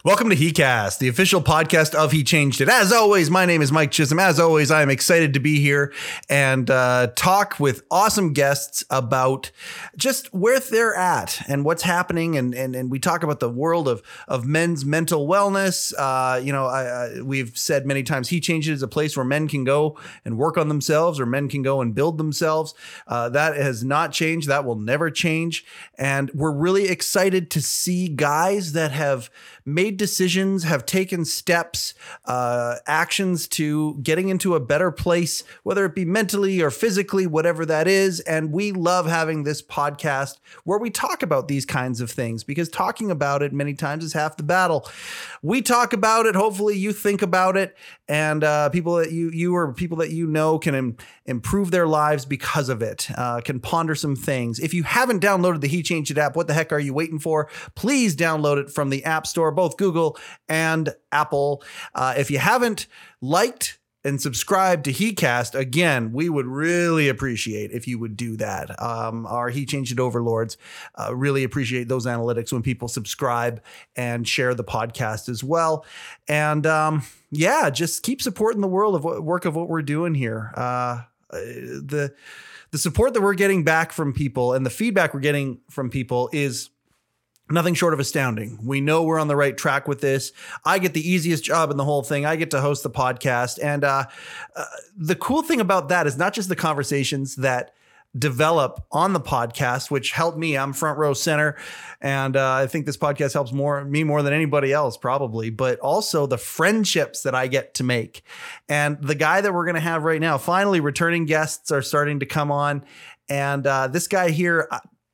Welcome to HeCast, the official podcast of He Changed It. As always, my name is Mike Chisholm. As always, I am excited to be here and talk with awesome guests about just where they're at and what's happening. And we talk about the world of men's mental wellness. We've said many times He Changed It is a place where men can go and work on themselves, or men can go and build themselves. That has not changed. That will never change. And we're really excited to see guys that have made decisions, have taken steps, actions to getting into a better place, whether it be mentally or physically, whatever that is. And we love having this podcast where we talk about these kinds of things, because talking about it many times is half the battle. We talk about it. Hopefully you think about it, and people that you or people that you know can improve their lives because of it, can ponder some things. If you haven't downloaded the He Changed It app, what the heck are you waiting for? Please download it from the App Store, both Google and Apple. If you haven't liked and subscribed to HeCast, again, we would really appreciate if you would do that. Our He Changed It overlords really appreciate those analytics when people subscribe and share the podcast as well. And just keep supporting the world of work of what we're doing here. The support that we're getting back from people and the feedback we're getting from people is nothing short of astounding. We know we're on the right track with this. I get the easiest job in the whole thing. I get to host the podcast. And the cool thing about that is not just the conversations that develop on the podcast, which help me. I'm front row center. And I think this podcast helps me more than anybody else, probably, but also the friendships that I get to make. And the guy that we're going to have right now, finally returning guests are starting to come on. And this guy here,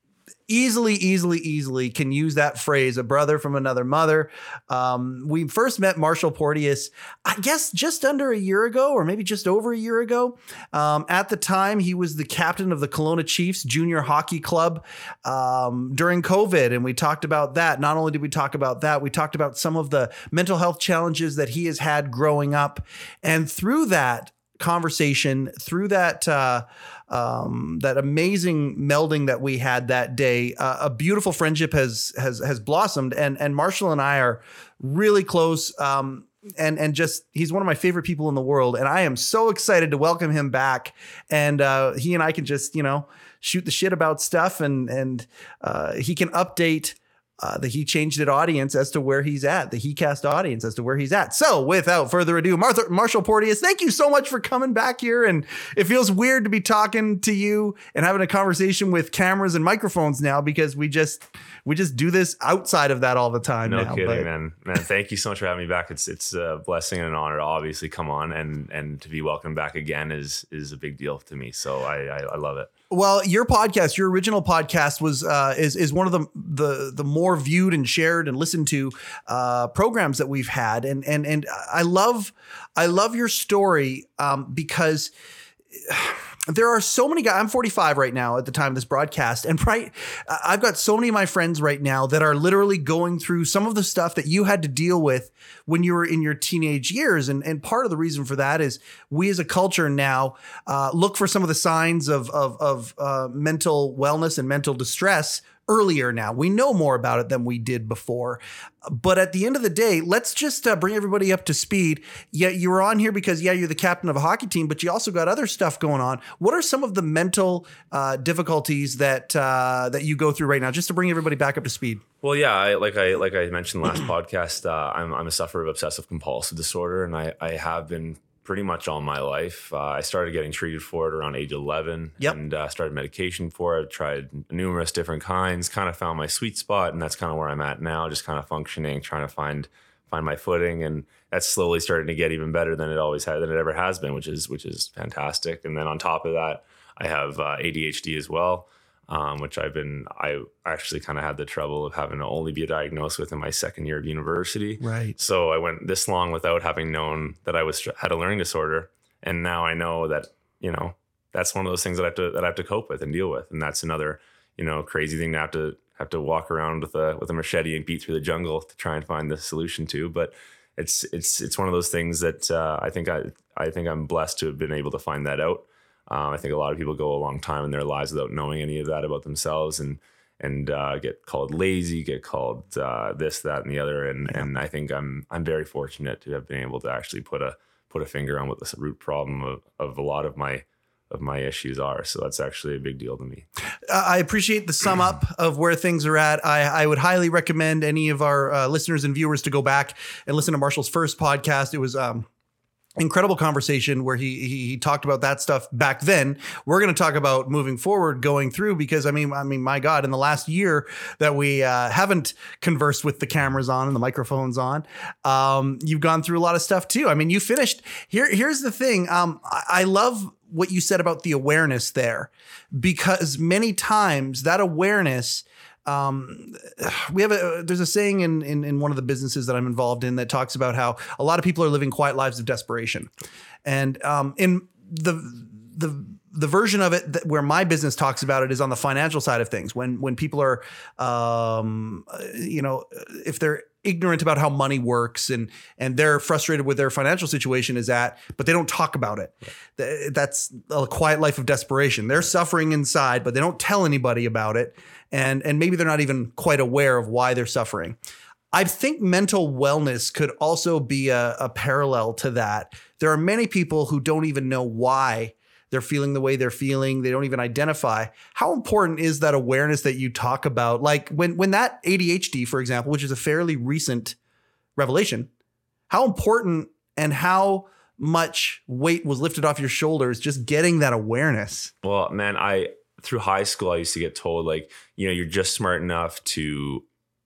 easily can use that phrase, a brother from another mother. We first met Marshall Porteous, I guess just under a year ago, or maybe just over a year ago. At the time, he was the captain of the Kelowna Chiefs Junior Hockey Club during COVID. And we talked about that. Not only did we talk about that, we talked about some of the mental health challenges that he has had growing up. And through that conversation, through that that amazing melding that we had that day, a beautiful friendship has blossomed, and Marshall and I are really close. And just, he's one of my favorite people in the world, and I am so excited to welcome him back. And he and I can just, shoot the shit about stuff, and he can update the He Changed It audience as to where he's at, the HeCast audience as to where he's at. So without further ado, Marshall Porteous, thank you so much for coming back here. And it feels weird to be talking to you and having a conversation with cameras and microphones now, because we just do this outside of that all the time. No kidding, man. Thank you so much for having me back. It's a blessing and an honor to obviously come on, and to be welcomed back again is a big deal to me. So I love it. Well, your podcast, your original podcast was is one of the more viewed and shared and listened to programs that we've had, and I love your story because there are so many guys. I'm 45 right now at the time of this broadcast. And I've got so many of my friends right now that are literally going through some of the stuff that you had to deal with when you were in your teenage years. And part of the reason for that is we as a culture now look for some of the signs of mental wellness and mental distress earlier now. We know more about it than we did before. But at the end of the day, let's just bring everybody up to speed. Yeah, you were on here because, you're the captain of a hockey team, but you also got other stuff going on. What are some of the mental difficulties that you go through right now, just to bring everybody back up to speed? Well, yeah, like I mentioned last podcast, I'm a sufferer of obsessive compulsive disorder, and I have been pretty much all my life. I started getting treated for it around age 11. Yep. And started medication for it, tried numerous different kinds, kind of found my sweet spot. And that's kind of where I'm at now, just kind of functioning, trying to find my footing. And that's slowly starting to get even better than it ever has been, which is fantastic. And then on top of that, I have ADHD as well. Which I actually kind of had the trouble of having to only be diagnosed with in my second year of university. Right. So I went this long without having known that I had a learning disorder. And now I know that, that's one of those things that I have to cope with and deal with. And that's another, crazy thing to have to walk around with a machete and beat through the jungle to try and find the solution to. But it's one of those things that I think I'm blessed to have been able to find that out. I think a lot of people go a long time in their lives without knowing any of that about themselves. And get called lazy, get called this, that, and the other. And I think I'm very fortunate to have been able to actually put a finger on what the root problem of a lot of my issues are. So that's actually a big deal to me. I appreciate the sum up of where things are at. I would highly recommend any of our listeners and viewers to go back and listen to Marshall's first podcast. It was incredible conversation where he talked about that stuff back then. We're going to talk about moving forward, going through, because I mean, my God, in the last year that we haven't conversed with the cameras on and the microphones on, you've gone through a lot of stuff too. I mean, you finished here's the thing. I love what you said about the awareness there, because many times that awareness, there's a saying in one of the businesses that I'm involved in that talks about how a lot of people are living quiet lives of desperation. And in the version of it where my business talks about it is on the financial side of things. When people are, if they're ignorant about how money works and they're frustrated with their financial situation but they don't talk about it. Right. That's a quiet life of desperation. They're suffering inside, but they don't tell anybody about it. And maybe they're not even quite aware of why they're suffering. I think mental wellness could also be a parallel to that. There are many people who don't even know why they're feeling the way they're feeling. They don't even identify. How important is that awareness that you talk about? Like when that ADHD, for example, which is a fairly recent revelation, how important and how much weight was lifted off your shoulders just getting that awareness? Well, man, through high school, I used to get told, like, you're just smart enough to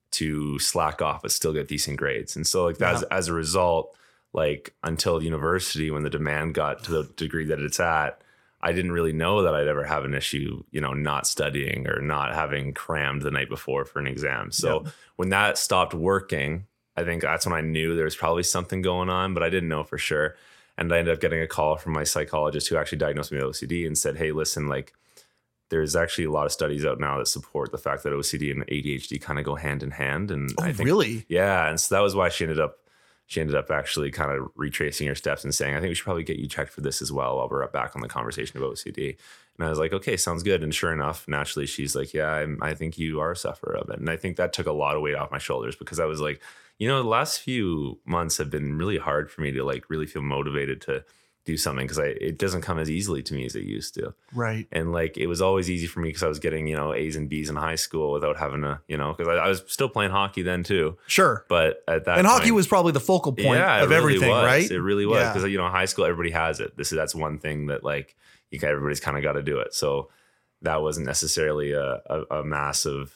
slack off but still get decent grades. And so like as a result, like until university, when the demand got to the degree that it's at, I didn't really know that I'd ever have an issue, not studying or not having crammed the night before for an exam. So when that stopped working, I think that's when I knew there was probably something going on, but I didn't know for sure. And I ended up getting a call from my psychologist who actually diagnosed me with OCD and said, hey, listen, like, there's actually a lot of studies out now that support the fact that OCD and ADHD kind of go hand in hand. And I think, really? Yeah. And so that was why she ended up actually kind of retracing her steps and saying, I think we should probably get you checked for this as well while we're back on the conversation of OCD. And I was like, okay, sounds good. And sure enough, naturally, she's like, yeah, I think you are a sufferer of it. And I think that took a lot of weight off my shoulders, because I was like, the last few months have been really hard for me to like really feel motivated to do something, because it doesn't come as easily to me as it used to. Right. And like, it was always easy for me because I was getting, A's and B's in high school without having to, because I was still playing hockey then too. Sure. But at that and point, hockey was probably the focal point of really everything, right? It really was. Because, high school, everybody has it. That's one thing that like, everybody's kind of got to do it. So that wasn't necessarily a massive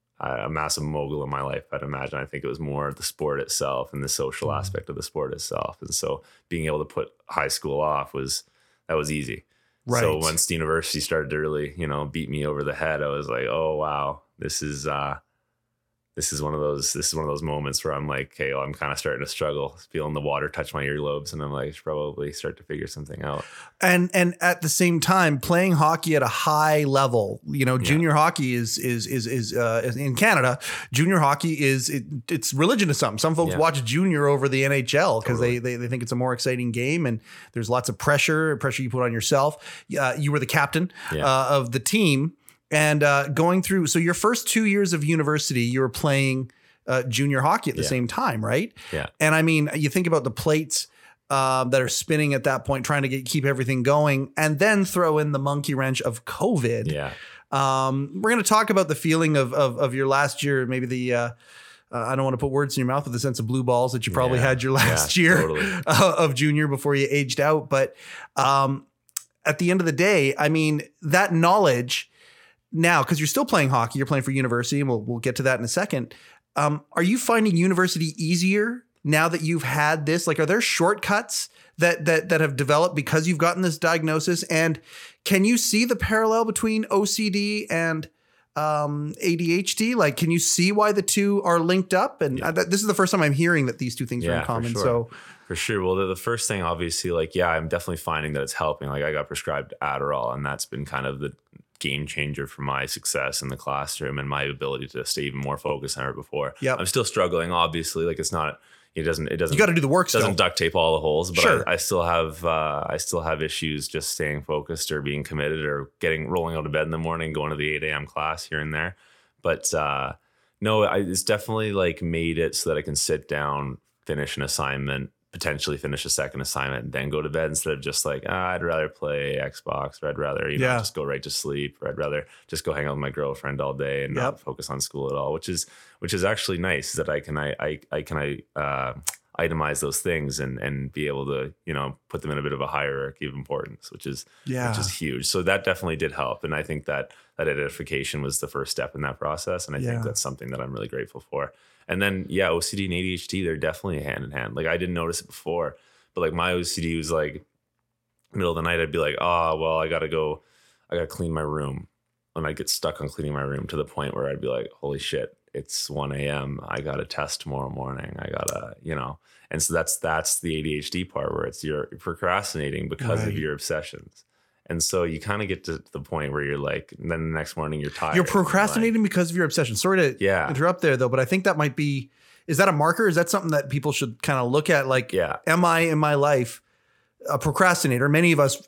mogul in my life, I'd imagine. I think it was more the sport itself and the social aspect of the sport itself. And so being able to put high school off was easy. Right. So once the university started to really, beat me over the head, I was like, oh wow, this is one of those moments where I'm like, okay, well, I'm kind of starting to struggle, feeling the water touch my earlobes, and I'm like, I should probably start to figure something out. And at the same time, playing hockey at a high level, junior hockey is in Canada. Junior hockey it's religion to some. Some folks watch junior over the NHL because they think it's a more exciting game, and there's lots of pressure you put on yourself. You were the captain of the team. And going through, so your first 2 years of university, you were playing junior hockey at the same time, right? Yeah. And I mean, you think about the plates that are spinning at that point, trying to keep everything going, and then throw in the monkey wrench of COVID. Yeah. We're going to talk about the feeling of your last year, maybe the I don't want to put words in your mouth, with the sense of blue balls that you probably had your last year of junior before you aged out. But at the end of the day, I mean, that knowledge now, because you're still playing hockey, you're playing for university, and we'll get to that in a second. Are you finding university easier now that you've had this? Like, are there shortcuts that have developed because you've gotten this diagnosis? And can you see the parallel between OCD and ADHD? Like, can you see why the two are linked up? And this is the first time I'm hearing that these two things are in common. For sure. So for sure. Well, the first thing, obviously, like, I'm definitely finding that it's helping. Like, I got prescribed Adderall, and that's been kind of the game changer for my success in the classroom and my ability to stay even more focused than ever before. Yeah, I'm still struggling, obviously. Like, it doesn't you got to do the work. Doesn't duct tape all the holes, but sure. I still have issues just staying focused or being committed or rolling out of bed in the morning, going to the 8 a.m. class here and there. But no, it's definitely like made it so that I can sit down, finish an assignment, potentially finish a second assignment, and then go to bed instead of just like, I'd rather play Xbox, or I'd rather, just go right to sleep, or I'd rather just go hang out with my girlfriend all day and not focus on school at all, which is actually nice that I can itemize those things and be able to, put them in a bit of a hierarchy of importance, which is huge. So that definitely did help. And I think that identification was the first step in that process. And I think that's something that I'm really grateful for. And then, OCD and ADHD, they're definitely hand in hand. Like I didn't notice it before, but like my OCD was like middle of the night, I'd be like, well, I got to clean my room. And I'd get stuck on cleaning my room to the point where I'd be like, holy shit, it's 1 a.m. I got a test tomorrow morning. I gotta, and so that's the ADHD part where you're procrastinating because of your obsessions. And so you kind of get to the point where you're like, and then the next morning you're tired. You're procrastinating because of your obsession. Sorry to interrupt there though, but I think that might be, is that a marker? Is that something that people should kind of look at? Like, am I in my life a procrastinator? Many of us,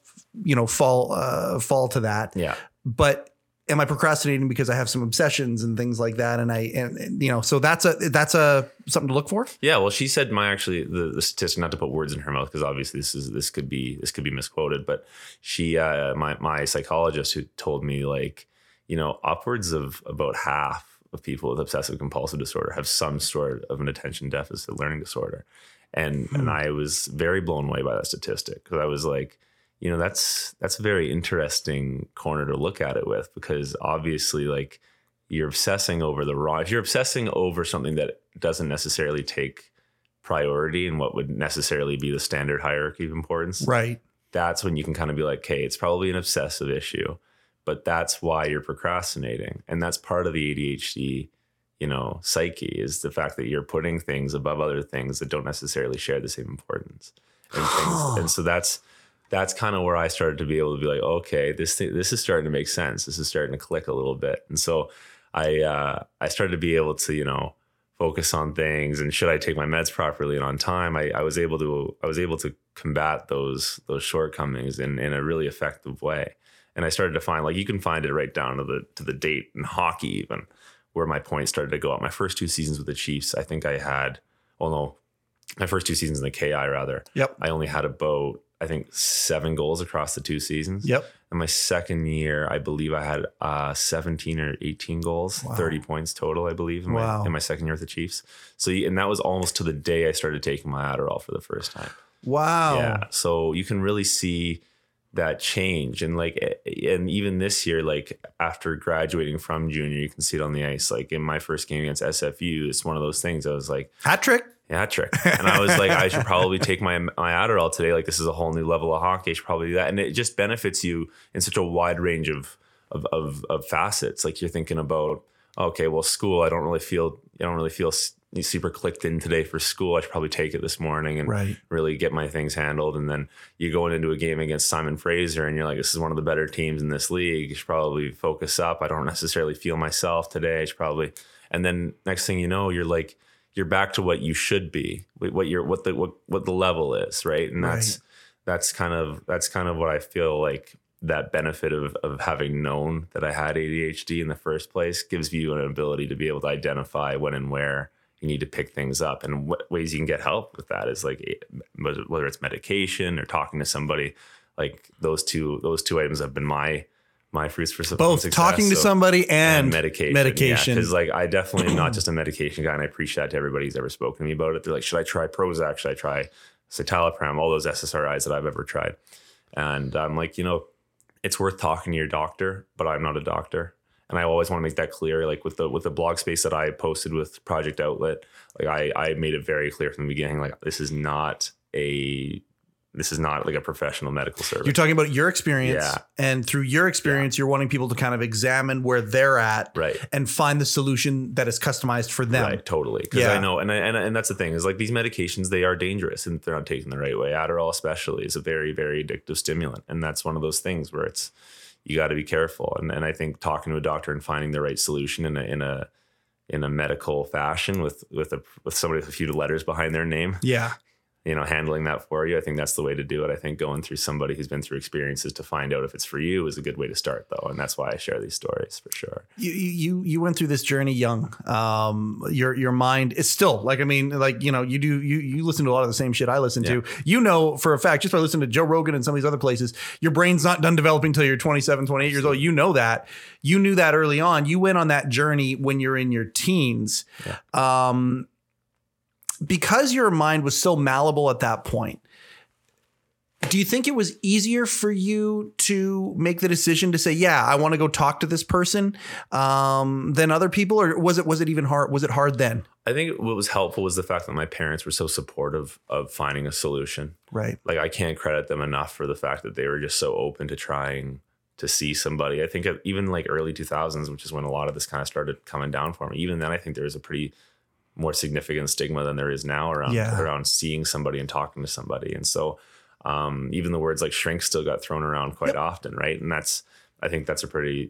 fall to that. Yeah. But am I procrastinating because I have some obsessions and things like that? And so that's a something to look for. Yeah. Well, she said the statistic, not to put words in her mouth, because obviously this could be misquoted, but she, my psychologist who told me like, upwards of about half of people with obsessive compulsive disorder have some sort of an attention deficit learning disorder. And I was very blown away by that statistic, because I was like, that's a very interesting corner to look at it with, because obviously like you're obsessing over if you're obsessing over something that doesn't necessarily take priority in what would necessarily be the standard hierarchy of importance. Right. That's when you can kind of be like, okay, it's probably an obsessive issue, but that's why you're procrastinating. And that's part of the ADHD, psyche, is the fact that you're putting things above other things that don't necessarily share the same importance. And so that's kind of where I started to be able to be like, okay, this is starting to make sense. This is starting to click a little bit. And so I started to be able to, focus on things, and should I take my meds properly and on time, I was able to combat those shortcomings in a really effective way. And I started to find, like, you can find it right down to the date in hockey, even, where my points started to go up. My first 2 seasons with the Chiefs, I think I had, my first 2 seasons in the KI rather. Yep. I only had about, I think, 7 goals across the 2 seasons. Yep. And my second year, I believe I had 17 or 18 goals, 30 points total, I believe, in my second year with the Chiefs. So, and that was almost to the day I started taking my Adderall for the first time. Wow. Yeah. So you can really see that change. And and even this year, like after graduating from junior, you can see it on the ice. Like in my first game against SFU, it's one of those things. I was like, hat trick. And I was like, I should probably take my Adderall today. Like, this is a whole new level of hockey. I should probably do that. And it just benefits you in such a wide range of facets. Like, you're thinking about, okay, well, school, I don't really feel super clicked in today for school. I should probably take it this morning and really get my things handled. And then you go into a game against Simon Fraser and you're like, this is one of the better teams in this league. You should probably focus up. I don't necessarily feel myself today. I should probably, and then next thing you know, you're like, you're back to what you should be, what the level is, right? And that's kind of what I feel like that benefit of having known that I had ADHD in the first place gives you an ability to be able to identify when and where you need to pick things up, and what ways you can get help with that is like whether it's medication or talking to somebody. Like those two items have been my fruits for both success. Talking to somebody and medication. Because like I definitely am not just a medication guy, and I preach that to everybody who's ever spoken to me about it. They're like, should I try Prozac? Should I try citalopram? All those SSRIs that I've ever tried. And I'm like, it's worth talking to your doctor, but I'm not a doctor. And I always want to make that clear. Like with the blog space that I posted with Project Outlet, like I made it very clear from the beginning, like this is not like a professional medical service. You're talking about your experience, and through your experience, you're wanting people to kind of examine where they're at, and find the solution that is customized for them. Right, totally. Because I know, and that's the thing is like these medications, they are dangerous, and if they're not taken the right way. Adderall, especially, is a very, very addictive stimulant, and that's one of those things where you got to be careful. And I think talking to a doctor and finding the right solution in a medical fashion with somebody with a few letters behind their name. Yeah. handling that for you. I think that's the way to do it. I think going through somebody who's been through experiences to find out if it's for you is a good way to start, though. And that's why I share these stories, for sure. You went through this journey young. Your mind is still like, I mean, like, you listen to a lot of the same shit I listen to, for a fact, just by listening to Joe Rogan and some of these other places, your brain's not done developing until you're 27, 28 years old. You know that. You knew that early on. You went on that journey when you're in your teens. Yeah. Because your mind was so malleable at that point, do you think it was easier for you to make the decision to say, yeah, I want to go talk to this person than other people? Or was it even hard? Was it hard then? I think what was helpful was the fact that my parents were so supportive of finding a solution. Right. Like, I can't credit them enough for the fact that they were just so open to trying to see somebody. I think even like early 2000s, which is when a lot of this kind of started coming down for me. Even then, I think there was a pretty more significant stigma than there is now around seeing somebody and talking to somebody. And so even the words like shrink still got thrown around quite often. Right. And I think that's a pretty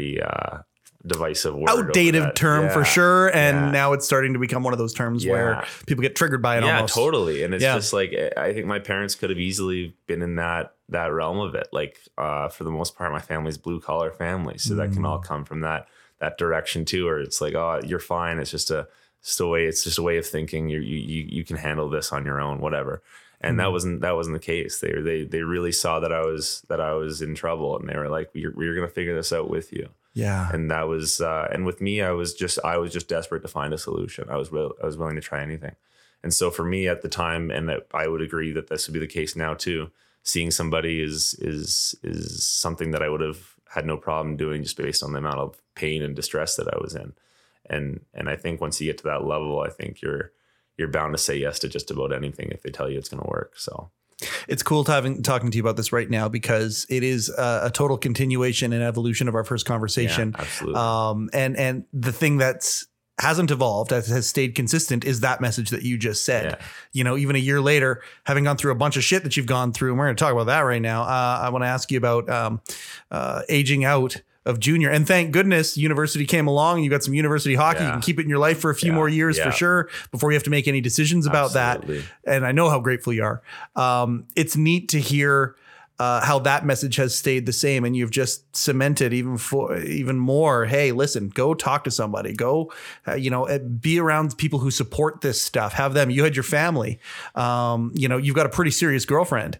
divisive word. Outdated term for sure. And now it's starting to become one of those terms where people get triggered by it almost. Yeah, totally. And it's just like, I think my parents could have easily been in that realm of it. Like for the most part, my family's blue collar family. So that can all come from that direction too, or it's like, oh, you're fine. It's just a way of thinking. You can handle this on your own, whatever. And that wasn't the case. They really saw that I was in trouble, and they were like, we're going to figure this out with you. Yeah. And that was, and with me, I was just desperate to find a solution. I was willing to try anything. And so for me at the time, and I would agree that this would be the case now too, seeing somebody is something that I would have had no problem doing just based on the amount of pain and distress that I was in. And I think once you get to that level, I think you're bound to say yes to just about anything if they tell you it's going to work. So it's cool talking to you about this right now, because it is a total continuation and evolution of our first conversation. Yeah, absolutely. And the thing hasn't evolved, has stayed consistent, is that message that you just said. Yeah. Even a year later, having gone through a bunch of shit that you've gone through, and we're going to talk about that right now. I want to ask you about aging out of junior, and thank goodness university came along. You got some university hockey. You can keep it in your life for a few more years for sure before you have to make any decisions about that. And I know how grateful you are. It's neat to hear how that message has stayed the same, and you've just cemented even more. Hey, listen, go talk to somebody. Go, be around people who support this stuff. Have them. You had your family. You've got a pretty serious girlfriend.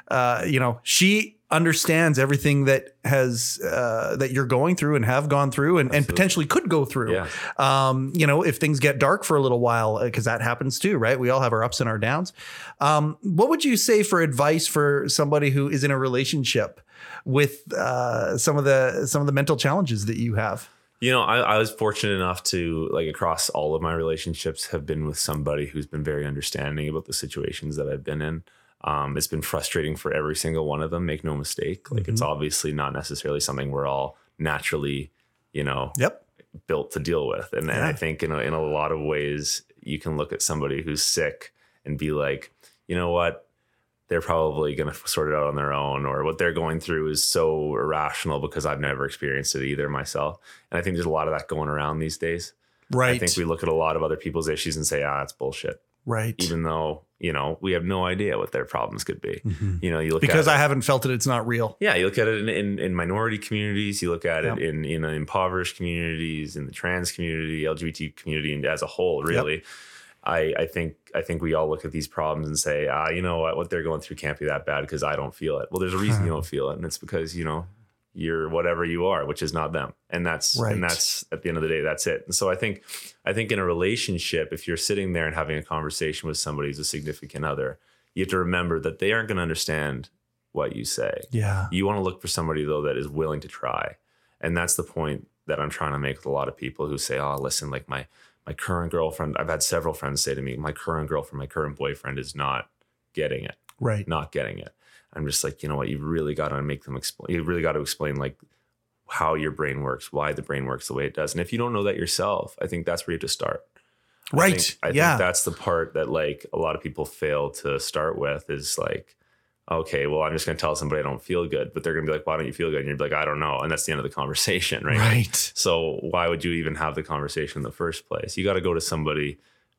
She understands everything that that you're going through and have gone through and potentially could go through. Yeah. If things get dark for a little while, because that happens too, right? We all have our ups and our downs. What would you say for advice for somebody who is in a relationship with some of the mental challenges that you have? I was fortunate enough to, like, across all of my relationships, have been with somebody who's been very understanding about the situations that I've been in. It's been frustrating for every single one of them. Make no mistake. Like, it's obviously not necessarily something we're all naturally, built to deal with. And I think in a lot of ways, you can look at somebody who's sick and be like, you know what? They're probably going to sort it out on their own, or what they're going through is so irrational because I've never experienced it either myself. And I think there's a lot of that going around these days. Right. I think we look at a lot of other people's issues and say, it's bullshit. Right. Even though, we have no idea what their problems could be. Mm-hmm. You look because at I haven't felt it. It's not real. Yeah. You look at it in minority communities. You look at it in impoverished communities, in the trans community, LGBT community, and as a whole, really. Yep. I think we all look at these problems and say, you know what they're going through can't be that bad because I don't feel it. Well, there's a reason you don't feel it. And it's because, you're whatever you are, which is not them. And that's at the end of the day, that's it. And so I think in a relationship, if you're sitting there and having a conversation with somebody who's a significant other, you have to remember that they aren't going to understand what you say. Yeah. You want to look for somebody, though, that is willing to try. And that's the point that I'm trying to make with a lot of people who say, listen, like my current girlfriend, I've had several friends say to me, my current girlfriend, my current boyfriend is not getting it. Right. Not getting it. I'm just like, you know what? You've really got to make them explain. You really got to explain like how your brain works, why the brain works the way it does. And if you don't know that yourself, I think that's where you have to start. Right. I think that's the part that like a lot of people fail to start with is like, okay, well, I'm just going to tell somebody I don't feel good, but they're going to be like, why don't you feel good? And you're like, I don't know. And that's the end of the conversation. Right. Right. So why would you even have the conversation in the first place? You got to go to somebody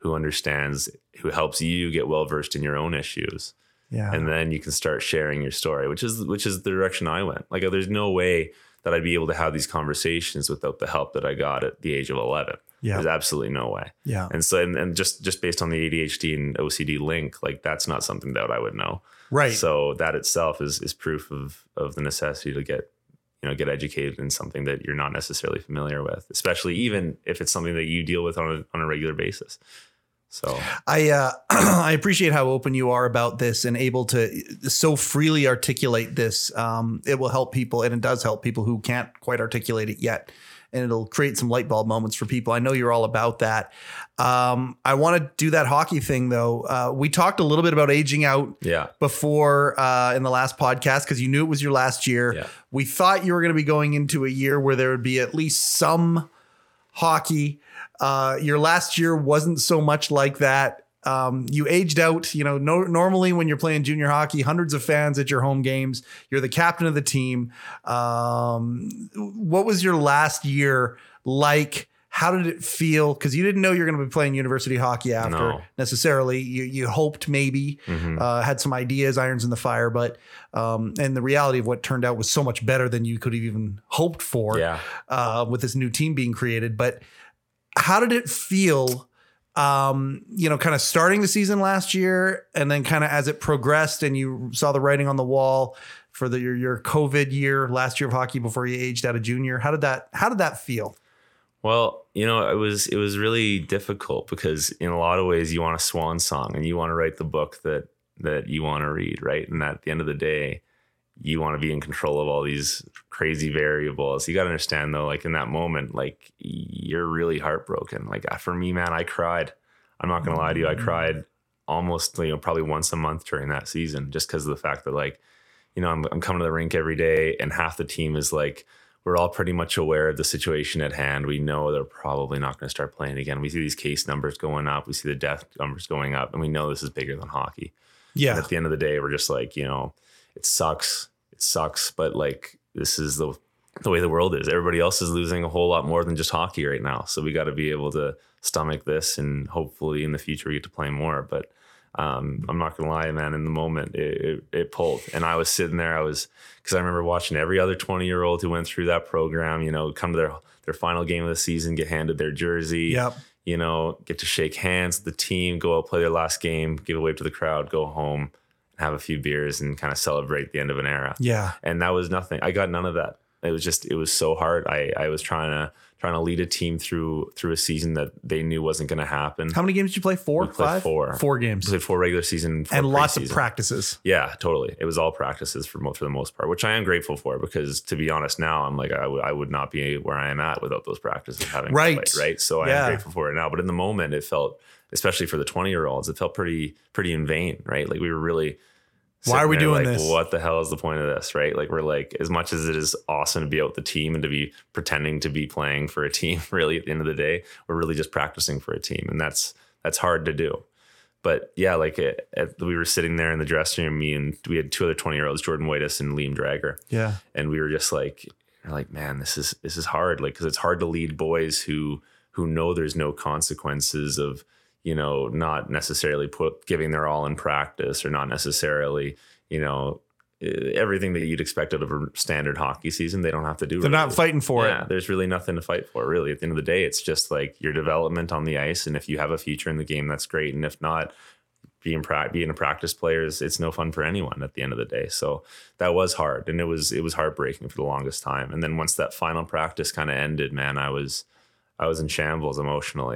who understands, who helps you get well versed in your own issues. Yeah. And then you can start sharing your story, which is the direction I went. Like, there's no way that I'd be able to have these conversations without the help that I got at the age of 11. Yeah. There's absolutely no way. Yeah. And so, and just based on the ADHD and OCD link, like, that's not something that I would know. Right. So that itself is proof of the necessity to get educated in something that you're not necessarily familiar with, especially even if it's something that you deal with on a regular basis. So I appreciate how open you are about this and able to so freely articulate this. It will help people, and it does help people who can't quite articulate it yet. And it'll create some light bulb moments for people. I know you're all about that. I want to do that hockey thing, though. We talked a little bit about aging out before in the last podcast, because you knew it was your last year. Yeah. We thought you were going to be going into a year where there would be at least some hockey. Your last year wasn't so much like that. You aged out, normally when you're playing junior hockey, hundreds of fans at your home games, you're the captain of the team. What was your last year like? How did it feel? Because you didn't know you're going to be playing university hockey after necessarily. You hoped maybe, had some ideas, irons in the fire, but and the reality of what turned out was so much better than you could have even hoped for with this new team being created. But how did it feel, kind of starting the season last year, and then kind of as it progressed and you saw the writing on the wall for your COVID year, last year of hockey before you aged out of junior? How did that feel? Well, it was really difficult because in a lot of ways you want a swan song and you want to write the book that you want to read, right? And at the end of the day, you want to be in control of all these crazy variables. You got to understand, though, like, in that moment, like, you're really heartbroken. Like, for me, man, I cried. I'm not going to lie to you. I cried almost, probably once a month during that season, just because of the fact that, like, I'm coming to the rink every day, and half the team is like, we're all pretty much aware of the situation at hand. We know they're probably not going to start playing again. We see these case numbers going up. We see the death numbers going up, and we know this is bigger than hockey. Yeah. And at the end of the day, we're just like, it sucks. It sucks. But, like, this is the way the world is. Everybody else is losing a whole lot more than just hockey right now. So we got to be able to stomach this, and hopefully in the future we get to play more. But I'm not going to lie, man, in the moment it pulled. And I was sitting there, because I remember watching every other 20-year-old who went through that program, come to their final game of the season, get handed their jersey, get to shake hands with the team, go out, play their last game, give a wave to the crowd, go home, have a few beers, and kind of celebrate the end of an era. Yeah. And that was nothing. I got none of that. It was so hard. I was trying to lead a team through a season that they knew wasn't going to happen. How many games did you play? 4, 5? 4 games. We played 4 regular season, 4 and lots of practices. Yeah, totally. It was all practices for the most part, which I am grateful for, because, to be honest, now I'm like, I would not be where I am at without those practices having played, right? So I am grateful for it now. But in the moment, it felt, especially for the 20-year-olds, it felt pretty in vain, right? Like, we were really, why are we doing this? What the hell is the point of this, right? Like, we're like, as much as it is awesome to be out with the team and to be pretending to be playing for a team, really, at the end of the day, we're really just practicing for a team. And that's hard to do. But yeah, like, we were sitting there in the dressing room, we had 2 other 20-year-olds, Jordan Waitis and Liam Drager. Yeah. And we were just like, man, this is hard. Like, because it's hard to lead boys who know there's no consequences of, not necessarily giving their all in practice, or not necessarily, everything that you'd expect out of a standard hockey season. They don't have to do. They're not fighting for it. There's really nothing to fight for, really. At the end of the day, it's just like your development on the ice. And if you have a future in the game, that's great. And if not, being a practice player, it's no fun for anyone at the end of the day. So that was hard. And it was heartbreaking for the longest time. And then once that final practice kind of ended, man, I was in shambles emotionally.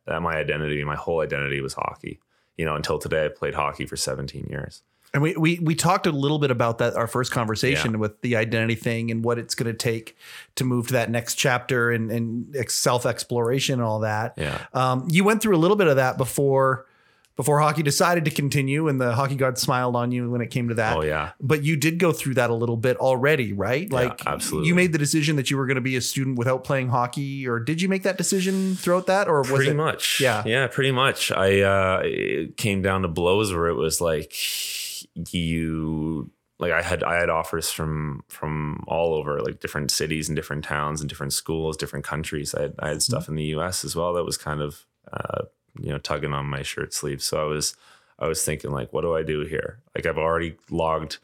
My whole identity was hockey, until today. I played hockey for 17 years. And we talked a little bit about that, our first conversation, with the identity thing and what it's going to take to move to that next chapter and self-exploration and all that. Yeah. You went through a little bit of that before hockey decided to continue, and the hockey gods smiled on you when it came to that. Oh, yeah. But you did go through that a little bit already, right? Like, yeah, absolutely. You made the decision that you were going to be a student without playing hockey, or did you make that decision throughout that? Or was it? Pretty much. Yeah. Yeah, pretty much. It came down to blows where it was like, I had offers from all over, like, different cities and different towns and different schools, different countries. I had stuff in the US as well that was kind of, tugging on my shirt sleeve. So I was thinking like, what do I do here? Like I've already logged,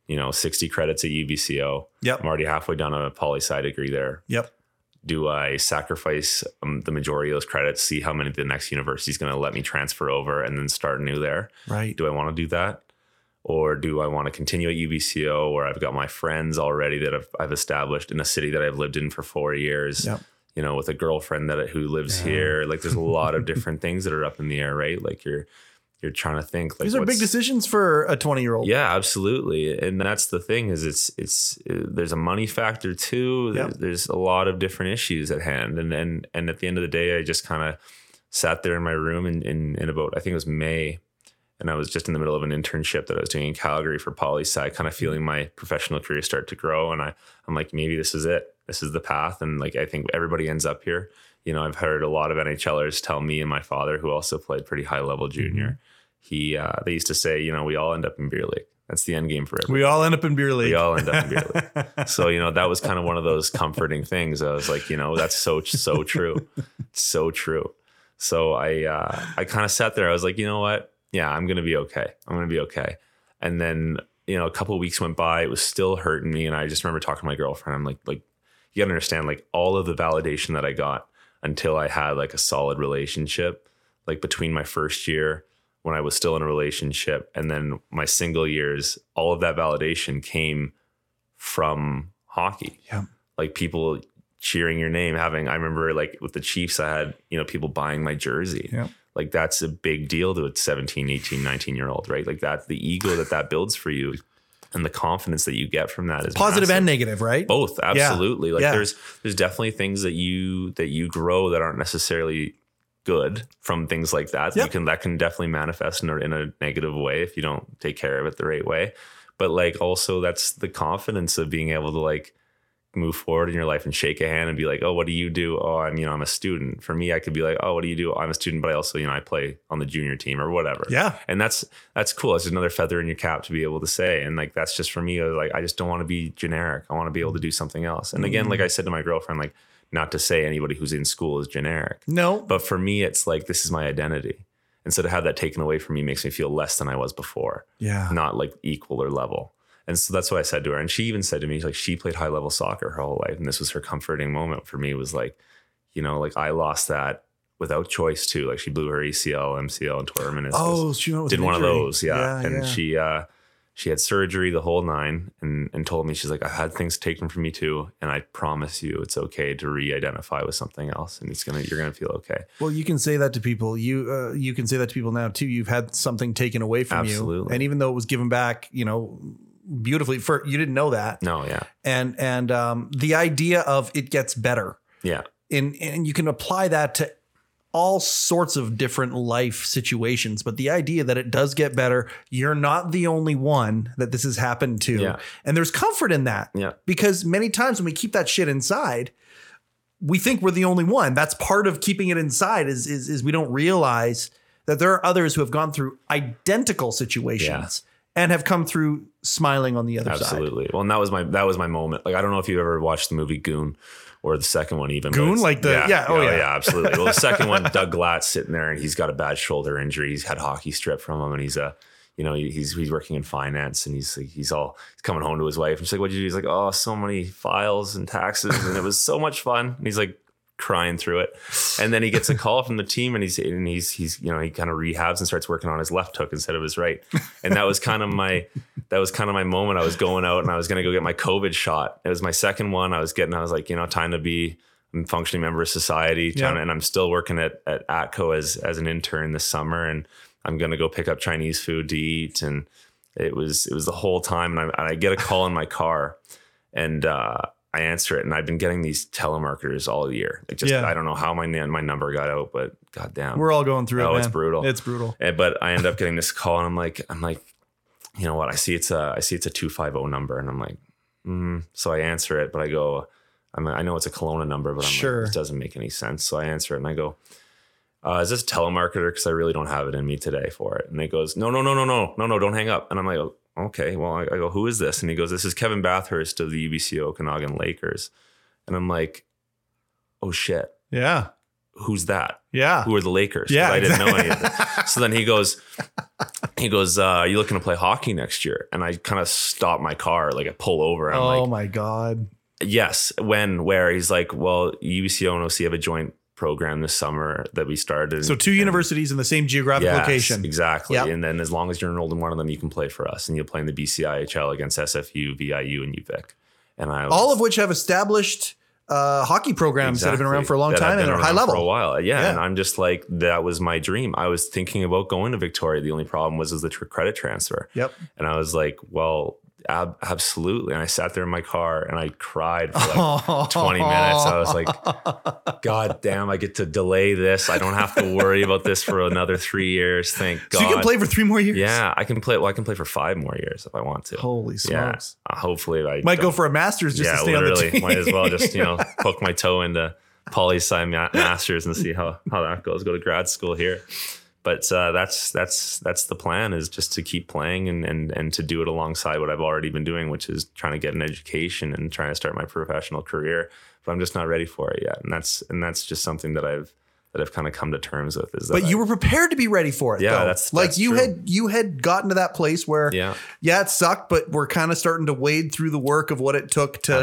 60 credits at UBCO. Yep. I'm already halfway done a poli-sci degree there. Yep. Do I sacrifice the majority of those credits, see how many the next university is going to let me transfer over and then start new there? Right. Do I want to do that? Or do I want to continue at UBCO where I've got my friends already that I've established in a city that I've lived in for 4 years, Yep. With a girlfriend who lives here. Like there's a lot of different things that are up in the air, right? Like you're trying to think like these are big decisions for a 20-year-old. Yeah, absolutely. And that's the thing is it's there's a money factor too. Yep. There's a lot of different issues at hand. And at the end of the day, I just kind of sat there in my room in about, I think it was May. And I was just in the middle of an internship that I was doing in Calgary for poli-sci, kind of feeling my professional career start to grow. And I'm like, maybe this is it. This is the path. And like, I think everybody ends up here. I've heard a lot of NHLers tell me and my father, who also played pretty high level junior. They used to say, we all end up in beer league. That's the end game for everybody. We all end up in beer league. We all end up in beer league. So, that was kind of one of those comforting things. I was like, that's so true. So true. So I kind of sat there. I was like, you know what? Yeah, I'm going to be okay. I'm going to be okay. And then, a couple of weeks went by, it was still hurting me. And I just remember talking to my girlfriend. I'm like, you gotta understand, like all of the validation that I got until I had like a solid relationship, like between my first year when I was still in a relationship and then my single years, all of that validation came from hockey. Yeah. Like people cheering your name, I remember like with the Chiefs, I had, people buying my jersey. Yeah. Like that's a big deal to a 17, 18, 19-year-old, right? Like that's the ego that builds for you and the confidence that you get from that is positive massive. And negative, right? Both. Absolutely. Yeah. Like there's definitely things that you grow that aren't necessarily good from things like that. Yep. That can definitely manifest in a negative way if you don't take care of it the right way. But like also that's the confidence of being able to like move forward in your life and shake a hand and be like, oh, what do you do? Oh, I'm a student. For me, I could be like, oh, what do you do? I'm a student, but I also, I play on the junior team or whatever. Yeah. And that's cool. It's another feather in your cap to be able to say. And like, that's just for me. I was like, I just don't want to be generic. I want to be able to do something else. And again, like I said to my girlfriend, like not to say anybody who's in school is generic. No. But for me, it's like, this is my identity. And so to have that taken away from me makes me feel less than I was before. Yeah. Not like equal or level. And so that's what I said to her. And she even said to me, like, she played high level soccer her whole life. And this was her comforting moment for me was like, like I lost that without choice too. Like she blew her ACL, MCL, and tore her meniscus. She did one of those. Yeah. And yeah. she had surgery the whole nine and told me, she's like, I've had things taken from me too. And I promise you it's okay to re-identify with something else. And you're going to feel okay. Well, you can say that to people. You can say that to people now too. You've had something taken away from Absolutely. you. And even though it was given back, beautifully you didn't know that. No. Yeah. And the idea of it gets better. Yeah. And you can apply that to all sorts of different life situations, but the idea that it does get better, you're not the only one that this has happened to. Yeah. And there's comfort in that. Yeah. Because many times when we keep that shit inside, we think we're the only one. That's part of keeping it inside is we don't realize that there are others who have gone through identical situations. Yeah. And have come through smiling on the other side. Absolutely. Well, and that was my moment. Like, I don't know if you've ever watched the movie Goon or the second one even. Goon? Like the, yeah. Oh, yeah. Yeah, absolutely. Well, the second one, Doug Glatt's sitting there and he's got a bad shoulder injury. He's had hockey stripped from him and he's he's working in finance and he's coming home to his wife. And she's like, what'd you do? He's like, oh, so many files and taxes. And it was so much fun. And he's like, crying through it. And then he gets a call from the team and he's he kind of rehabs and starts working on his left hook instead of his right. And that was kind of my moment. I was going out and I was going to go get my COVID shot. It was my second one. I was like, time to be a functioning member of society. And I'm still working at ATCO as an intern this summer. And I'm going to go pick up Chinese food to eat. And it was the whole time. And I get a call in my car and, I answer it, and I've been getting these telemarketers all year. I don't know how my number got out, but goddamn, we're all going through it. Man. It's brutal. It's brutal. But I end up getting this call, and I'm like, you know what? I see it's a 250 number, and I'm like, So I answer it, but I go, I know it's a Kelowna number, but I'm sure. Like, it doesn't make any sense. So I answer it, and I go, is this a telemarketer? Because I really don't have it in me today for it. And it goes, no, don't hang up. And I'm like, okay, well, I go, who is this? And he goes, this is Kevin Bathurst of the UBC Okanagan Lakers. And I'm like, oh shit. Yeah. who's that? Yeah. Who are the Lakers? 'Cause Yeah, I didn't know any of this. So then he goes, are you looking to play hockey next year? And I kind of stop my car, like I pull over. And I'm Oh like, my God. yes. Where? He's like, well, UBCO and OC have a joint program this summer that we started. So two universities in the same geographic location. Exactly. Yep. And then as long as you're enrolled in one of them, you can play for us, and you'll play in the BCIHL against SFU, VIU, and UVic. And all of which have established hockey programs that have been around for a long time and are high level for a while. Yeah. And I'm just like, that was my dream. I was thinking about going to Victoria. The only problem was the credit transfer. Yep. And I was like, well, absolutely. And I sat there in my car and I cried for like 20 minutes. I was like, God damn, I get to delay this. I don't have to worry about this for another 3 years. Thank God. So you can play for 3 more years? Yeah, I can play. Well, I can play for 5 more years if I want to. Holy smokes. Yeah, hopefully I might go for a master's just to stay on the team. Might as well just, poke my toe into poli-sci masters and see how that goes. Go to grad school here. But that's the plan, is just to keep playing and to do it alongside what I've already been doing, which is trying to get an education and trying to start my professional career. But I'm just not ready for it yet, and that's just something that I've kind of come to terms with. But you were prepared to be ready for it. Yeah, though. that's you true. you had gotten to that place where it sucked, but we're kind of starting to wade through the work of what it took to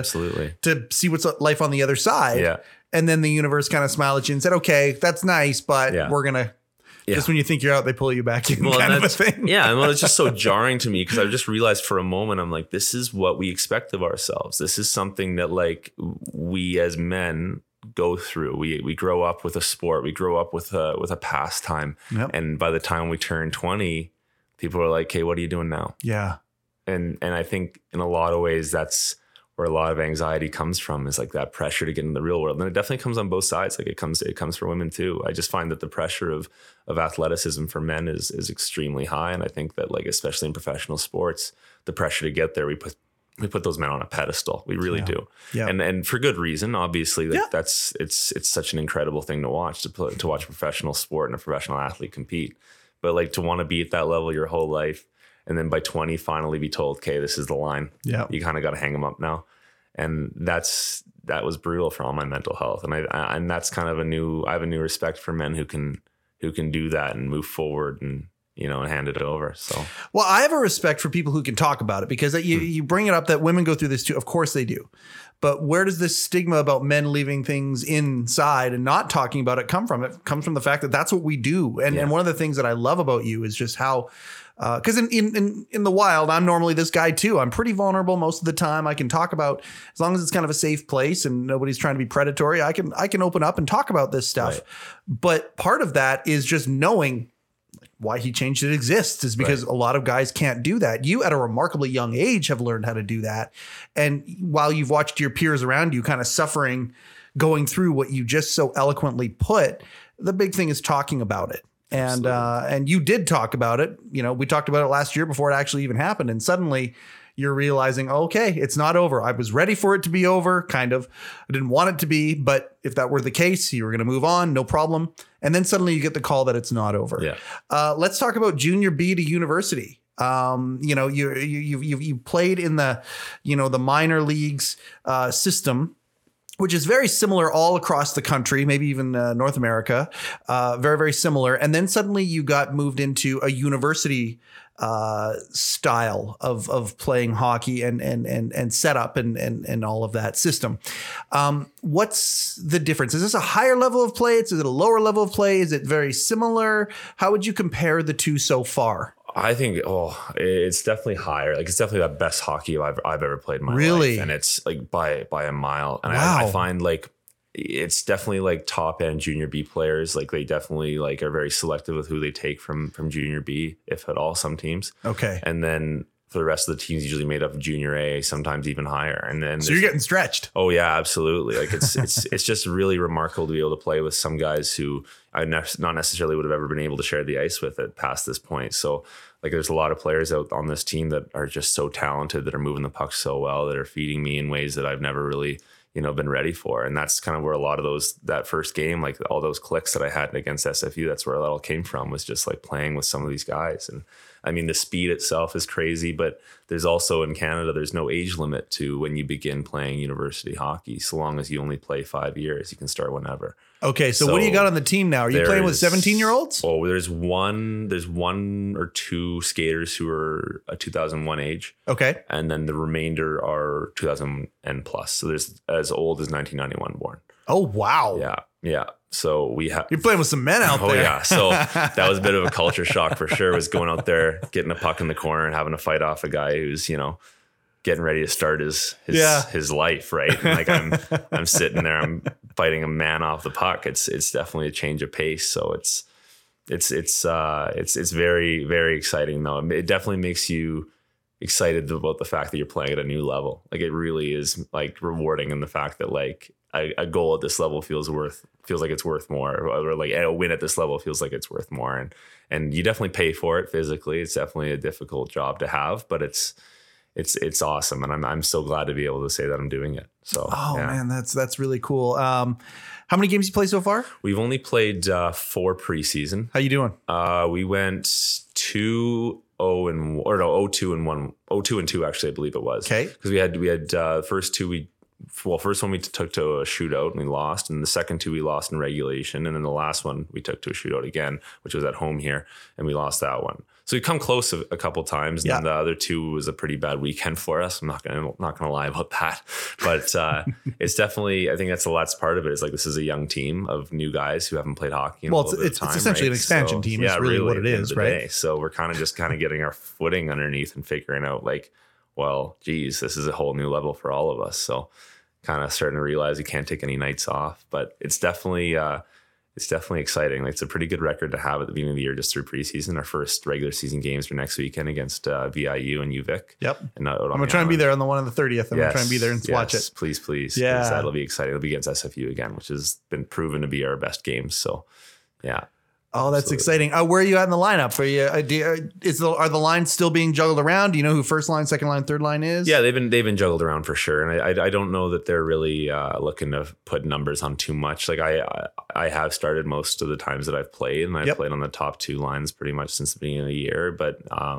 see what's life on the other side. Yeah, and then the universe kind of smiled at you and said, "Okay, that's nice, but we're gonna." Yeah. Just when you think you're out, they pull you back in, kind of a thing. Yeah, and it's just so jarring to me, because I just realized for a moment, I'm like, this is what we expect of ourselves. This is something that like we as men go through. We grow up with a sport. We grow up with a pastime. Yep. And by the time we turn 20, people are like, "Hey, what are you doing now?" Yeah. And I think in a lot of ways that's where a lot of anxiety comes from, is like that pressure to get in the real world. And it definitely comes on both sides. Like it comes for women too. I just find that the pressure of athleticism for men is extremely high. And I think that, like, especially in professional sports, the pressure to get there, we put those men on a pedestal. We really do. Yeah. And for good reason, obviously. Like it's such an incredible thing to watch, to watch a professional sport and a professional athlete compete. But like, to want to be at that level your whole life, and then by 20 finally be told, "Okay, this is the line. Yeah, you kind of got to hang them up now." And that was brutal for all my mental health. And that's kind of I have a new respect for men who can do that and move forward and hand it over. So, well, I have a respect for people who can talk about it, because you bring it up that women go through this too. Of course they do. But where does this stigma about men leaving things inside and not talking about it come from? It comes from the fact that that's what we do. And one of the things that I love about you is just how, because in the wild, I'm normally this guy too. I'm pretty vulnerable most of the time. I can talk about, as long as it's kind of a safe place and nobody's trying to be predatory, I can open up and talk about this stuff. Right. But part of that is just knowing why He Changed It exists, is because a lot of guys can't do that. You, at a remarkably young age, have learned how to do that. And while you've watched your peers around you kind of suffering, going through what you just so eloquently put, the big thing is talking about it. And you did talk about it. We talked about it last year before it actually even happened. And suddenly you're realizing, okay, it's not over. I was ready for it to be over, kind of. I didn't want it to be, but if that were the case, you were going to move on, no problem. And then suddenly you get the call that it's not over. Yeah. Let's talk about junior B to university. You played in the minor leagues system, which is very similar all across the country, maybe even North America, very, very similar. And then suddenly you got moved into a university style of playing hockey and setup and all of that system. What's the difference? Is this a higher level of play? Is it a lower level of play? Is it very similar? How would you compare the two so far? I think, it's definitely higher. Like, it's definitely the best hockey I've ever played in my life. And it's like by a mile. And I find like it's definitely like top end junior B players. Like, they definitely like are very selective with who they take from junior B, if at all, some teams. Okay. And then for the rest of the teams, usually made up of junior A, sometimes even higher. And then so you're getting stretched. Oh yeah, absolutely. Like it's just really remarkable to be able to play with some guys who I not necessarily would have ever been able to share the ice with at past this point. So like, there's a lot of players out on this team that are just so talented, that are moving the puck so well, that are feeding me in ways that I've never really, been ready for. And that's kind of where a lot of that first game, like all those clicks that I had against SFU, that's where that all came from, was just like playing with some of these guys. And I mean, the speed itself is crazy, but there's also in Canada, there's no age limit to when you begin playing university hockey. So long as you only play 5 years, you can start whenever. Okay, so what do you got on the team now? Are you playing with 17-year-olds? Oh, there's one or two skaters who are a 2001 age. Okay. And then the remainder are 2000 and plus. So there's as old as 1991 born. Oh, wow. Yeah. So we have. You're playing with some men out there. Oh, yeah. So that was a bit of a culture shock for sure. Was going out there, getting a puck in the corner and having to fight off a guy who's, getting ready to start his life, right? And like I'm sitting there, I'm fighting a man off the puck. It's definitely a change of pace. So it's very, very exciting though. It definitely makes you excited about the fact that you're playing at a new level. Like it really is like rewarding in the fact that like a goal at this level feels like it's worth more, or like a win at this level feels like it's worth more. And you definitely pay for it physically. It's definitely a difficult job to have, but it's awesome. And I'm so glad to be able to say that I'm doing it. So, man, that's really cool. How many games you play so far? We've only played 4 preseason. How you doing? We went 2-2 and 1, 0-2 and 2, actually, I believe it was. Okay. Because we had first one we took to a shootout and we lost, and the second 2 we lost in regulation, and then the last one we took to a shootout again, which was at home here, and we lost that one. So we come close a couple times, and the other 2 was a pretty bad weekend for us. I'm not gonna lie about that, but it's definitely, I think that's part of it. Is like this is a young team of new guys who haven't played hockey. It's essentially an expansion team. It's really what it is, right? Day. So we're kind of getting our footing underneath and figuring out like, well, geez, this is a whole new level for all of us. So kind of starting to realize you can't take any nights off, but it's definitely exciting. Like it's a pretty good record to have at the beginning of the year, just through preseason. Our first regular season games are next weekend against VIU and UVic. Yep. And I'm going to try and be there on the one on the 30th. I'm going to try and be there and watch it. Please. Yeah. That'll be exciting. It'll be against SFU again, which has been proven to be our best game. So yeah. Oh, that's exciting. Where are you at in the lineup? Are the lines still being juggled around? Do you know who first line, second line, third line is? Yeah, they've been juggled around for sure. And I don't know that they're really looking to put numbers on too much. Like I have started most of the times that I've played, and I've played on the top 2 lines pretty much since the beginning of the year. But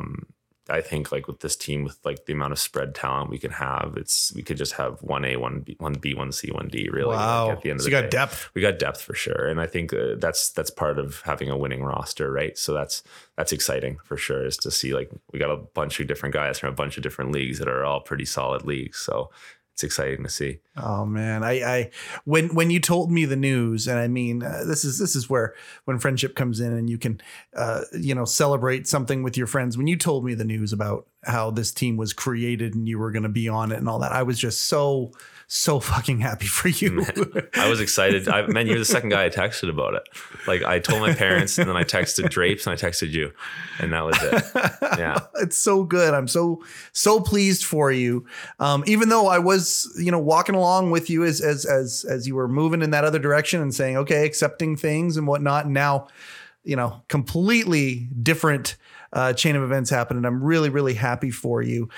I think like with this team, with like the amount of spread talent we can have, we could just have 1A, 1B, 1C, 1D really. Wow. Like at the end of the day. Got depth. We got depth for sure. And I think that's part of having a winning roster, right? So that's exciting for sure, is to see like we got a bunch of different guys from a bunch of different leagues that are all pretty solid leagues. So it's exciting to see. Oh man, when you told me the news, and I mean, this is where when friendship comes in, and you can, celebrate something with your friends. When you told me the news about how this team was created and you were going to be on it and all that, I was just so fucking happy for you. I was excited. You're the second guy I texted about it. Like I told my parents, and then I texted Drapes, and I texted you, and that was it. Yeah, it's so good. I'm so pleased for you. Even though I was, walking along with you as you were moving in that other direction and saying, okay, accepting things and whatnot. And now, completely different chain of events happened, and I'm really, really happy for you.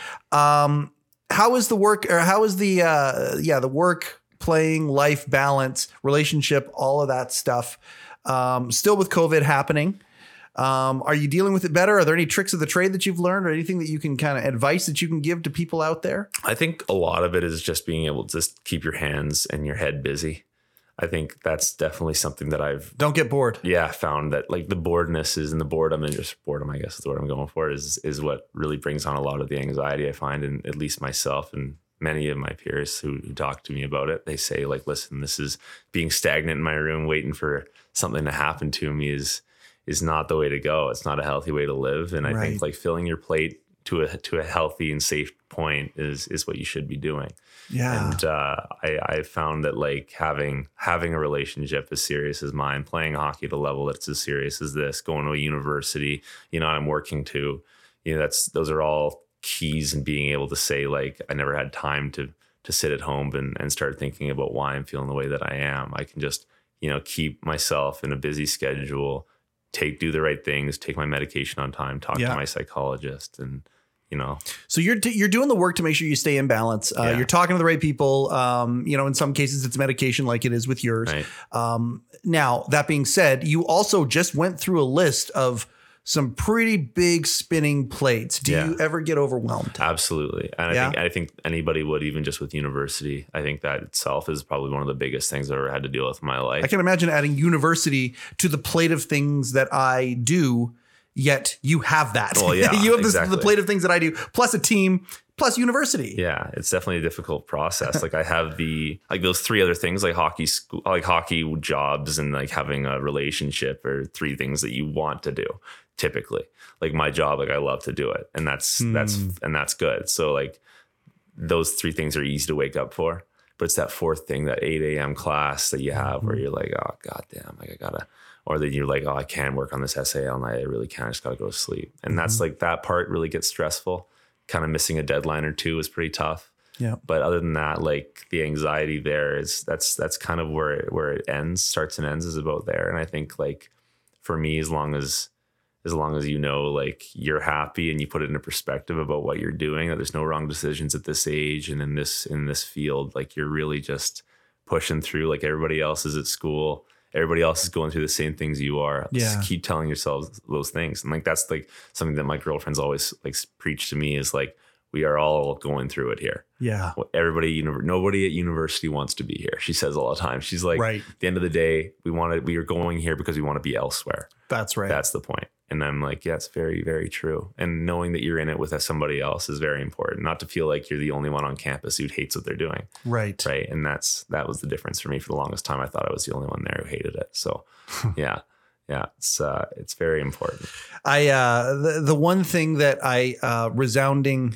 How is the work, or how is the work, playing, life balance, relationship, all of that stuff? Still with COVID happening. Are you dealing with it better? Are there any tricks of the trade that you've learned, or anything that you can kind of advice that you can give to people out there? I think a lot of it is just being able to just keep your hands and your head busy. I think that's definitely something that don't get bored. Yeah, found that like the boredness is, and the boredom, and just boredom, I guess is the word I'm going for, is what really brings on a lot of the anxiety I find, and at least myself and many of my peers who talk to me about it. They say like, listen, this is being stagnant in my room, waiting for something to happen to me is not the way to go. It's not a healthy way to live. And I think like filling your plate to a healthy and safe point is what you should be doing. Yeah. And I found that like having a relationship as serious as mine, playing hockey at a level that's as serious as this, going to a university, I'm working to, those are all keys in being able to say like, I never had time to sit at home and start thinking about why I'm feeling the way that I am. I can just, keep myself in a busy schedule, do the right things, take my medication on time, talk to my psychologist, and So you're doing the work to make sure you stay in balance. You're talking to the right people. In some cases it's medication, like it is with yours. Right. Now that being said, you also just went through a list of some pretty big spinning plates. Do you ever get overwhelmed? Absolutely. And I think anybody would, even just with university. I think that itself is probably one of the biggest things I've ever had to deal with in my life. I can imagine adding university to the plate of things that I do, yet you have that. Well, yeah, you have exactly. the plate of things that I do, plus a team, plus university. Yeah, it's definitely a difficult process. Like I have those 3 other things, like hockey school, like hockey jobs, and like having a relationship, are 3 things that you want to do typically. Like my job, like I love to do it, and that's good. So like those 3 things are easy to wake up for, but it's that 4th thing, that 8 a.m. class that you have where you're like, oh goddamn, like I gotta. Or then you're like, oh, I can't work on this essay all night. I really can't. I just got to go to sleep. And that's like, that part really gets stressful. Kind of missing a deadline or 2 is pretty tough. Yeah. But other than that, like the anxiety there is that's kind of where it ends, starts and ends is about there. And I think like for me, as long as you know, like you're happy and you put it into perspective about what you're doing, that there's no wrong decisions at this age and in this field, like you're really just pushing through. Like everybody else is at school. Everybody else is going through the same things you are. Just keep telling yourselves those things. And like, that's like something that my girlfriend's always like preached to me, is like, we are all going through it here. Yeah. Nobody at university wants to be here. She says all the time. She's like, right. At the end of the day, we are going here because we want to be elsewhere. That's right. That's the point. And I'm like, yeah, it's very, very true. And knowing that you're in it with somebody else is very important. Not to feel like you're the only one on campus who hates what they're doing. Right. Right. And that was the difference for me. For the longest time, I thought I was the only one there who hated it. So yeah. It's very important. The one thing that I resounding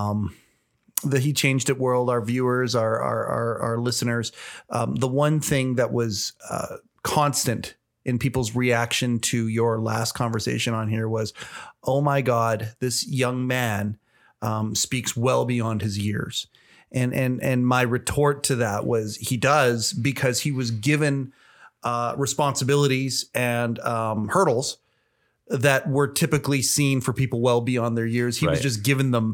that He Changed It world, our viewers, our listeners, the one thing that was constant in people's reaction to your last conversation on here was, oh my God, this young man speaks well beyond his years. And my retort to that was, he does, because he was given responsibilities and hurdles that were typically seen for people well beyond their years. He was just given them,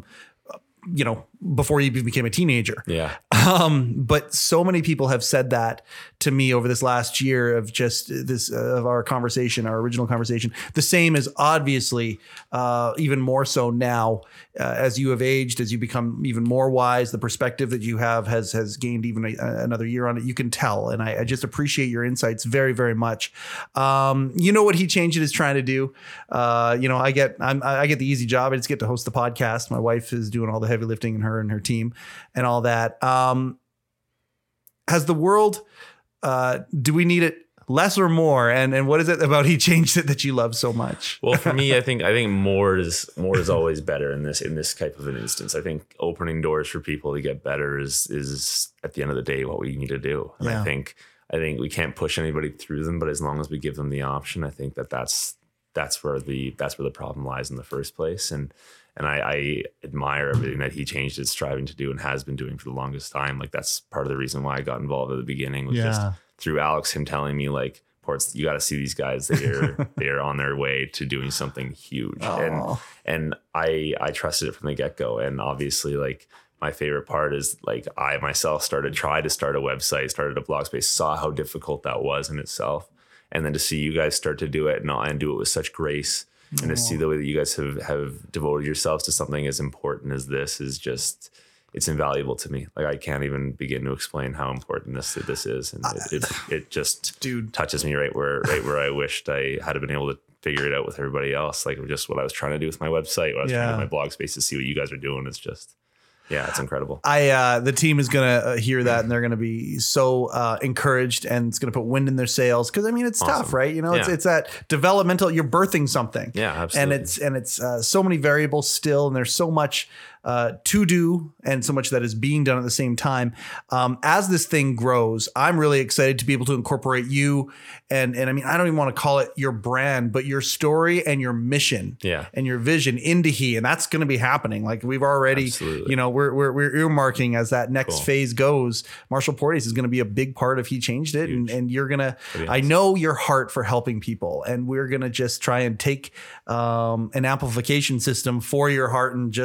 before he became a teenager. Yeah. But so many people have said that to me over this last year of just this, of our conversation, our original conversation. The same is obviously even more so now as you have aged, as you become even more wise, the perspective that you have has gained even another year on it. You can tell. And I just appreciate your insights very, very much. What He Changed It is trying to do. I get the easy job. I just get to host the podcast. My wife is doing all the heavy lifting, and her team and all that. Has the world, do we need it less or more? And what is it about He Changed It that you love so much? Well, for me, I think more is always better in this type of an instance. I think opening doors for people to get better is at the end of the day what we need to do. And I think we can't push anybody through them, but as long as we give them the option, I think that's where the problem lies in the first place. And I admire everything that He Changed It striving to do and has been doing for the longest time. Like that's part of the reason why I got involved at the beginning, was just through Alex, him telling me like, Ports, you got to see these guys. They are on their way to doing something huge. And I trusted it from the get-go. And obviously, like, my favorite part is like I myself tried to start a website, started a blog space, saw how difficult that was in itself. And then to see you guys start to do it and do it with such grace, and to see the way that you guys have devoted yourselves to something as important as this is just, it's invaluable to me. Like I can't even begin to explain how important this is. And it just touches me right where I wished I had been able to figure it out with everybody else. Like just what I was trying to do with my website, what I was trying to do with my blog space, to see what you guys are doing. It's just, yeah, it's incredible. The team is going to hear that, and they're going to be so encouraged, and it's going to put wind in their sails. Cause I mean, it's tough, right? It's that developmental, you're birthing something. Yeah, absolutely. And it's so many variables still, and there's so much to do and so much that is being done at the same time. As this thing grows, I'm really excited to be able to incorporate you. And I mean, I don't even want to call it your brand, but your story and your mission and your vision into He. And that's going to be happening. Like we've already, we're earmarking as that next phase goes. Marshall Porteous is going to be a big part of He Changed It. And you're going to, I know your heart for helping people, and we're going to just try and take an amplification system for your heart and just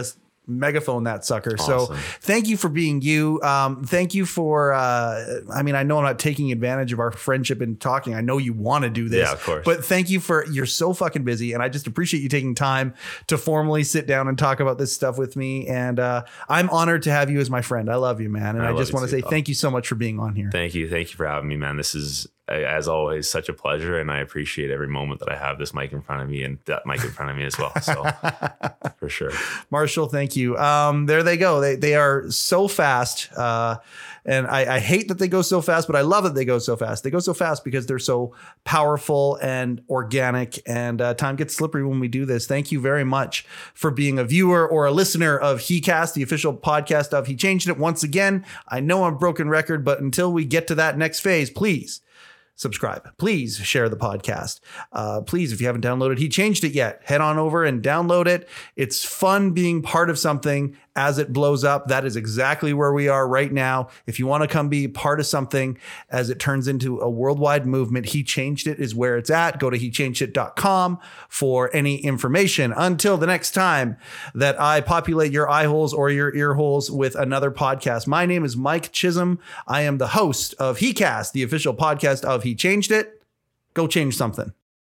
megaphone that sucker. Awesome. So thank you for being you. Thank you for, I mean, I know I'm not taking advantage of our friendship and talking. I know you want to do this, Yeah, of course. but thank you for, you're so fucking busy. And I just appreciate you taking time to formally sit down and talk about this stuff with me. And I'm honored to have you as my friend. I love you, man. And I just want to say thank you so much for being on here. Thank you. Thank you for having me, man. This is, as always, such a pleasure. And I appreciate every moment that I have this mic in front of me and that mic in front of me as well. So for sure. Marshall, thank you. There they go. They are so fast. And I hate that they go so fast, but I love that they go so fast. They go so fast because they're so powerful and organic, and time gets slippery when we do this. Thank you very much for being a viewer or a listener of HeCast, the official podcast of He Changed It. Once again, I know I'm a broken record, but until we get to that next phase, please subscribe. Please share the podcast. Please, if you haven't downloaded He Changed It yet, head on over and download it. It's fun being part of something as it blows up. That is exactly where we are right now. If you want to come be part of something as it turns into a worldwide movement, He Changed It is where it's at. Go to hechangedit.com for any information. Until the next time that I populate your eye holes or your ear holes with another podcast, my name is Mike Chisholm. I am the host of HeCast, the official podcast of He Changed It. Go change something.